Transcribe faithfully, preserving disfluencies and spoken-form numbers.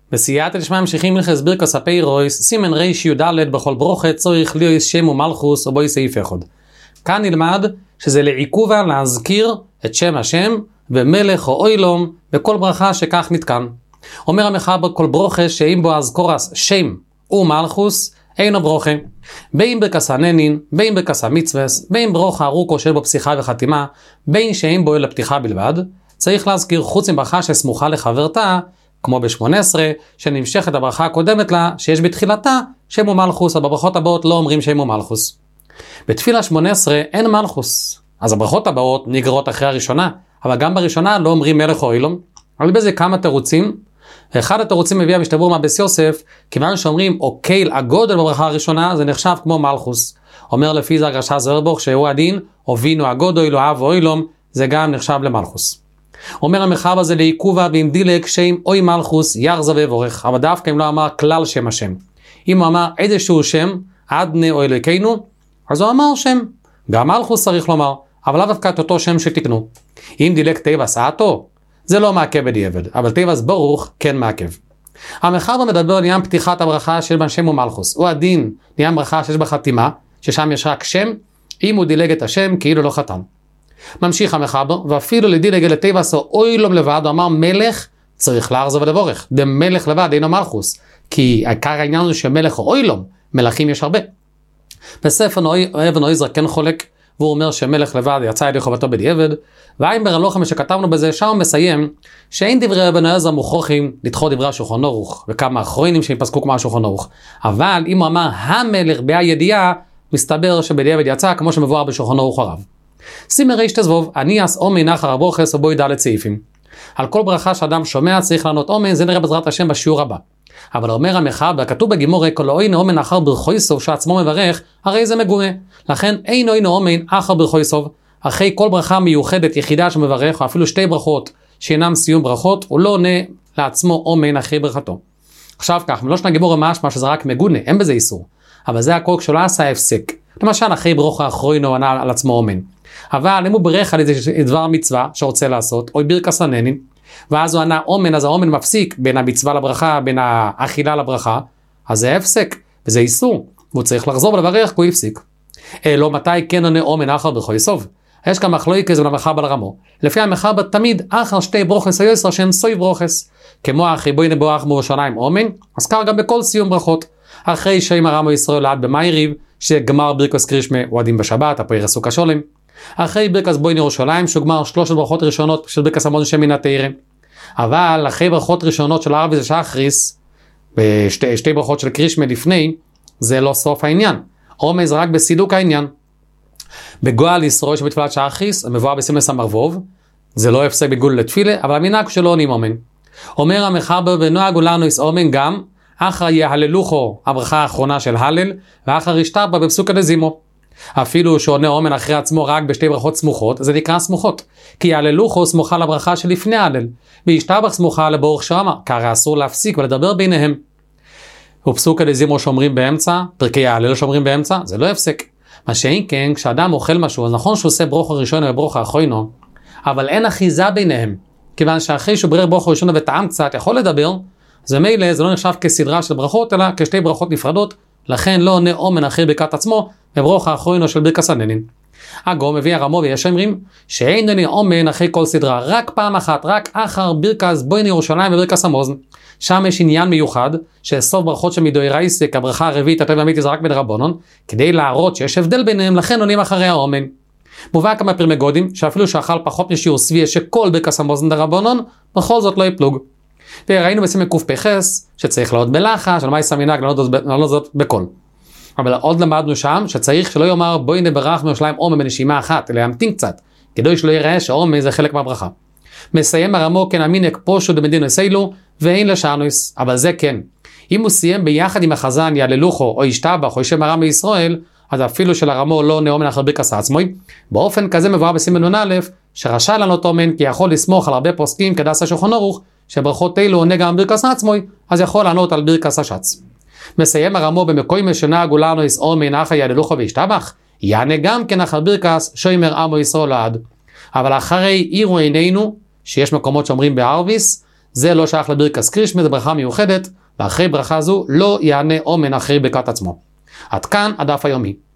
בסייעתא דשמיא ממשיכים מלכס ברכס הפיירויס, סימן ריש י"ד בכל ברוכה צריך להיות שם ומלכוס או בוי סעיף אחד. כאן נלמד שזה לעיכובה להזכיר את שם השם ומלך או אוילום בכל ברכה שכך נתקן. אומר המחבר כל ברוכה שאם בו אזכורס שם ומלכוס אינו ברוכה. בין ברכס הננין, בין ברכס המצווס, בין ברוכה ארוכו שבו פסיחה וחתימה, בין שאין בו אלא פתיחה בלבד, צריך להזכיר חוץ מברכה שסמוכה לחברתה, כמו ב-שמונה עשרה, שנמשכת הברכה הקודמת לה, שיש בתחילתה שם ומלכוס, אבל בברכות הבאות לא אומרים שם ומלכוס. בתפילה שמונה עשרה אין מלכוס, אז הברכות הבאות נגרות אחרי הראשונה, אבל גם בראשונה לא אומרים מלך או אילום. אבל בזה כמה תירוצים, ואחד התירוצים מביא המשתברור מהבס יוסף, כיוון שאומרים אוקיל הגודל בברכה הראשונה, זה נחשב כמו מלכוס. אומר לפי זה הגרשה זרבוך שהוא הדין, הובינו הגודל או אב או אילום, זה גם נחשב למלכוס. אומר המחבר הזה לעיכובה ועם דילק שם אוי מלכוס יחזה ויבורך, אבל דווקא אם לא אמר כלל שם השם. אם הוא אמר איזשהו שם, עדנה או אלוקינו, אז הוא אמר שם. גם מלכוס צריך לומר, אבל לא דווקא את אותו שם שתקנו. אם דילק תיבס עתו, זה לא מעכב בדיעבד, אבל תיבס ברוך כן מעכב. המחבר מדבר על עניין פתיחת הברכה של בן שם ומלכוס. הוא הדין עניין ברכה שיש בחתימה, ששם יש רק שם, אם הוא דילג את השם כאילו לא חתם. ממשיך המחבר, ואפילו לדילג אל תיבס או אוילום לבד, הוא אמר מלך צריך להחזור ולבורך. דמלך לבד אינו מלכוס, כי העיקר העניין הוא שמלך או אוילום, מלכים יש הרבה. בספר אבן עזרא כן חולק, והוא אומר שמלך לבד יצא ידי חובתו בדיעבד, והאימבר הלוחם שכתבנו בזה, שם הוא מסיים שאין דברי אבן עזרא מוכרחים לדחות דברי השולחן ערוך, וכמה אחרונים שיפסקו כמו השולחן ערוך. אבל אם הוא אמר המלך בהידיעה, מסתבר שבדיעבד יצא כמו שמבואר בשולחן ערוך הרב. סימן ריש תזבוב, אני אס אומן אחר הברכס או בוי ד' סעיפים. על כל ברכה שאדם שומע צריך לענות אומן, זה נראה בעזרת השם בשיעור הבא. אבל אומר המחבר, כתוב בגימורה, כל אין אומן אחר ברכויסוב שעצמו מברך, הרי זה מגונה. לכן אין אין אומן אחר ברכויסוב. אחרי כל ברכה מיוחדת יחידה שמברך, או אפילו שתי ברכות שאינם סיום ברכות, הוא לא עונה לעצמו אומן אחרי ברכתו. עכשיו כך, מלושן הגימורה משמע שזה רק מגונה, אין בזה איסור. אבל זה הכל כשלא עשה הפסק. למשל אחרי ברוכה האחרון הוא ענה על עצמו אומן. אבל אם הוא ברך על איזה דבר מצווה שרוצה לעשות, או ברכס הננין, ואז הוא ענה אומן, אז האומן מפסיק בין המצווה לברכה, בין האכילה לברכה, אז זה הפסק, וזה איסור, והוא צריך לחזור ולברך, כי הוא הפסיק. לא מתי כן עונה אומן אחר ברכויסוב? יש כאן מחלוקת בין המחבר לרמו. לפי המחבר תמיד אחר שתי ברוכס היוסר שהן סוי ברוכס, כמו אחרי בוי נבואך מירושלים אומן, אז קר גם בכל סיום ברכות. אחרי שם הרמו ישראל עד במייריב, שגמר ברכס קרישמה הוא עדים בשבת, הפוער עסוק השולם. אחרי ברכס בוי ירושלים, שגמר שלושת ברכות ראשונות של ברכס המון שם מן התירה. אבל אחרי ברכות ראשונות של ערבי ושחריס, ושתי שתי ברכות של קרישמה לפני, זה לא סוף העניין. אומן זה רק בסידוק העניין. בגואל ישראל שבתפילת שחריס, מבואר בסימס המרבוב, זה לא הפסק בגול לתפילה, אבל המנהג שלו עונים אומן. אומר המחבר בנוהג לנו יש אומן גם, אחר יהללוכו הברכה האחרונה של הלל, ואחר ישתרבה בפסוקא דזימו. אפילו שעונה אומן אחרי עצמו רק בשתי ברכות סמוכות, זה נקרא סמוכות. כי יהללוכו סמוכה לברכה שלפני הלל, וישתרבח סמוכה לבורך שמה, כי אסור להפסיק ולדבר ביניהם. ופסוקא דזימו שומרים באמצע, פרקי ההלל שומרים באמצע, זה לא הפסק. מה שאין כן, כשאדם אוכל משהו, אז נכון שהוא עושה ברוך הראשון וברוך האחרונו, אבל אין אחיזה ביניהם. כיוון שאחרי שהוא ברר ברוך הראשון וטעם קצת, יכול לדבר, זה מילא, זה לא נחשב כסדרה של ברכות, אלא כשתי ברכות נפרדות, לכן לא עונה אומן אחרי ברכת עצמו, וברוך האחרונו של ברכס הננין. אגו מביא הרמו ויש אומרים, שאין עונה אומן אחרי כל סדרה, רק פעם אחת, רק אחר ברכס בוי ירושלים וברכס המוזן. שם יש עניין מיוחד, שסוף ברכות שמדאורייתא, הברכה הרביעית הטוב והאמיתי זה רק בדרבנן, כדי להראות שיש הבדל ביניהם, לכן עונים אחרי האומן. מובא כמה פרמגודים, שאפילו שאכל פחות משיעור סביע שכל ברכס המוזן דרבנן, בכל זאת לא יפלוג. וראינו בסימן קפ"ס שצריך לעוד בלחש, על מה יש המנהג לענות זאת בקול. אבל עוד למדנו שם שצריך שלא יאמר בואי נברך מירושלים אומן בנשימה אחת, אלא ימתין קצת, כדי שלא יראה שאומן זה חלק מהברכה. מסיים הרמו כן אמינק פושו דמדינו סיילו, ואין לשענוס, אבל זה כן. אם הוא סיים ביחד עם החזן יהללוכו או ישתבח או ישם הרם בישראל, אז אפילו של הרמו לא נאומן אחר ברכס עצמוי. באופן כזה מבואר בסימן נון א' שרשאי לענות אומן כי יכול לסמוך על הרבה פוסקים כדעשה שולחן ערוך, שברכות אלו עונה גם ברכס עצמוי, אז יכול לענות על ברכס השץ. מסיים הרמו במקום שנהגו לנו יש אומן אחר יהללוכו וישתבח, יענה גם כן אחר ברכס שומר עמו ישראל לעד. אבל אחרי עירו עינינו, שיש מקומות שאומרים בערביס, זה לא שייך לברכס קרישמה, זה ברכה מיוחדת, ואחרי ברכה זו לא יענה אומן אחרי ברכת עצמו. עד כאן הדף היומי.